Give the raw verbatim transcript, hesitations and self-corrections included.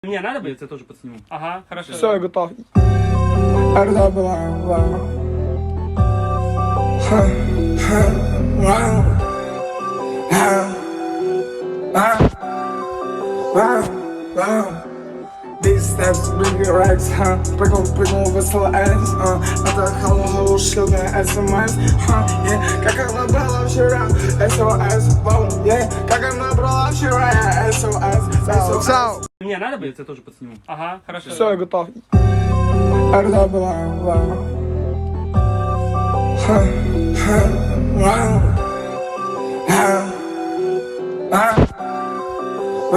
Мне надо бы? Я тебя тоже подсниму. Ага, хорошо. Все, я готов. Орда была, вау. Ха, ха, вау. Ха, вау. Вау, вау. These steps, big racks, ха. Прыгнул, прыгнул в эс эл эс, а. Отдохал, глушил на эс эм эс, ха, yeah. Как она брала вчера, эс о эс, вау, yeah. Как она брала вчера, эс о эс, эс о эс. Мне надо бы? Я тебя тоже подсниму. Ага, хорошо. Все, я готов. Орда была, вау. Ха, ха, вау.